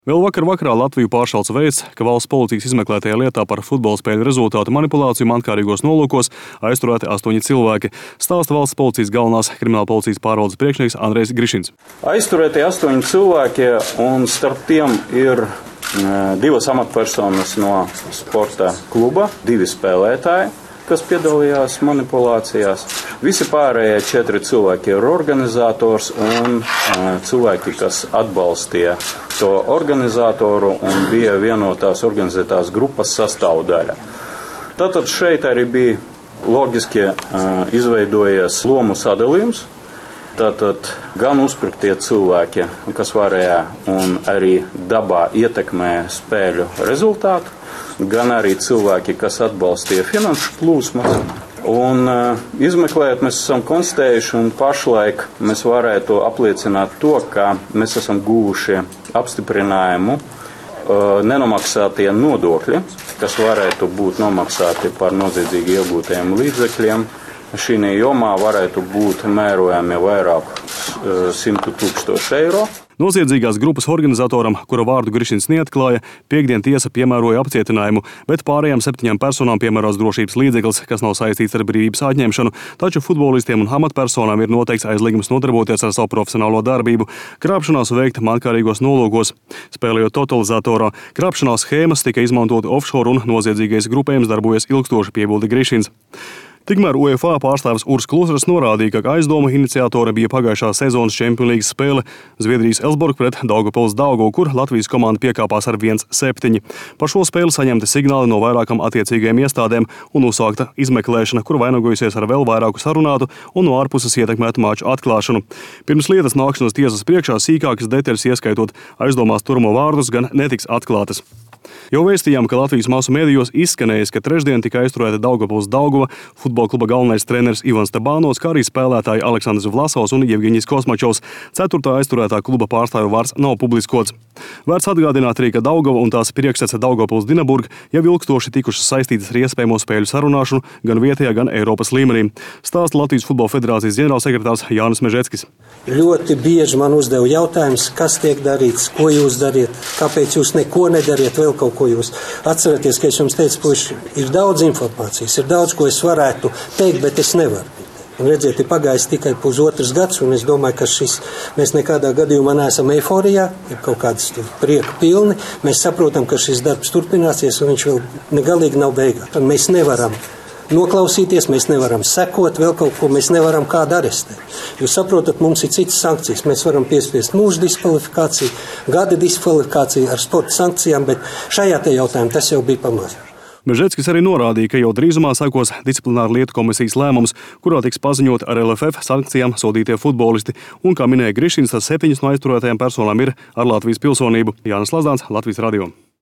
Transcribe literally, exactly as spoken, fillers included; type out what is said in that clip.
Vēl vakar vakarā Latviju pāršalts vēsts, ka valsts policijas izmeklētajā lietā par futbola spēļu rezultātu manipulāciju mankārīgos nolūkos aizturēti astoņi cilvēki, stāsta valsts policijas galvenās kriminālpolicijas pārvaldes priekšnieks Andrejs Grišins. Aizturēti astoņi cilvēki, un starp tiem ir divas amatpersonas no sporta kluba, divi spēlētāji, kas piedalījās manipulācijās. Visi pārējie četri cilvēki ir organizators un cilvēki, kas atbalstīja to organizatoru un bija vienotās organizētās grupas sastāvdaļa. Tātad šeit arī bija loģiski izveidojies lomu sadalījums. Tātad gan uzpirktie cilvēki, kas varēja un arī dabā ietekmē spēļu rezultātu, gan arī cilvēki, kas atbalstīja finanšu plūsmas. Un uh, izmeklējot, mēs esam konstatējuši, un pašlaik mēs varētu apliecināt to, ka mēs esam guvuši apstiprinājumu uh, nenomaksātie nodokļi, kas varētu būt nomaksāti par noziedzīgi iegūtajiem līdzekļiem. Šī jomā varētu būt mērojami vairāk uh, simtu tūkstošu eiro. Noziedzīgās grupas organizatoram, kura vārdu Grišins neatklāja, piektdien tiesa piemēroja apcietinājumu, bet pārējām septiņām personām piemēros drošības līdzeklis, kas nav saistīts ar brīvības atņemšanu, taču futbolistiem un amatpersonām ir noteikts aizliegums nodarboties ar savu profesionālo darbību, krāpšanās veikta mankārīgos nolūkos. Spēlējot totalizatorā, krāpšanās schēmas tika izmantoti offshore un noziedzīgais grupējums darbojas ilgstoši, piebilda Grišins. Tikmēr UEFA pārstāvis Urs Klusers norādīja, ka aizdoma iniciatore bija pagājušā sezonas Champions League spēle Zviedrijas Elsborg pret Daugavpils Daugavu, kur Latvijas komanda piekāpās ar viens septiņi. Par šo spēli saņemti signāli no vairākām attiecīgajām iestādēm un uzsākta izmeklēšana, kur vainagojusies ar vēl vairāku sarunātu un no ārpuses ietekmētu maču atklāšanu. Pirms lietas nākšanas tiesas priekšā sīkākas detaļas, ieskaitot aizdomās turamo vārdus, gan netiks atklātas. Jau vēstījām, ka Latvijas masu medijos izskanējis, ka trešdien tika aizturēta Daugavpils Daugava, futbola kluba galvenais treneris Ivans Tabānos, kā arī spēlētāji Aleksandrs Vlasovs un Jevgeņijs Kosmačovs. Ceturtā aizturētā kluba pārstāvju vārds nav publiskots. Vērts atgādināt arī, ka Daugava un tās priekšsēdze Daugavpils Dinaburg jau ilgstoši tikušas saistītas ar iespējamo spēļu sarunāšanu gan vietējā, gan Eiropas līmenī. Stāsta Latvijas Futbola federācijas ģenerālsekretārs Jānis Mežeckis. Ļoti bieži man uzdeva jautājums, kas tiek darīts, ko jūs dariet, kāpēc jūs neko nedariet, vēl kaut ko jūs. Atcerieties, ka es jums teicu, puiši, ir daudz informācijas, ir daudz, ko es varētu teikt, bet es nevaru. Un redziet, ir pagājis tikai pusotrs gads, un es domāju, ka šis, mēs nekādā gadījumā neesam eiforijā, ir kaut kādas prieka pilni. Mēs saprotam, ka šis darbs turpināsies, un viņš vēl negalīgi nav beigās. Un mēs nevaram noklausīties, mēs nevaram sekot, vēl kaut ko mēs nevaram kādu arestēt. Jūs saprotat, mums ir citas sankcijas. Mēs varam piespiest mūža diskvalifikāciju, gada diskvalifikāciju ar sporta sankcijām, bet šajā te jautājumā tas jau bija pamazs. Mežeckis arī norādīja, ka jau drīzumā sekos disciplināra lietu komisijas lēmums, kurā tiks paziņot ar L F F sankcijām sodītie futbolisti, un, kā minēja Grišins, tas septiņas no aizturētajām personām ir ar Latvijas pilsonību. Jānis Lazdāns, Latvijas radio.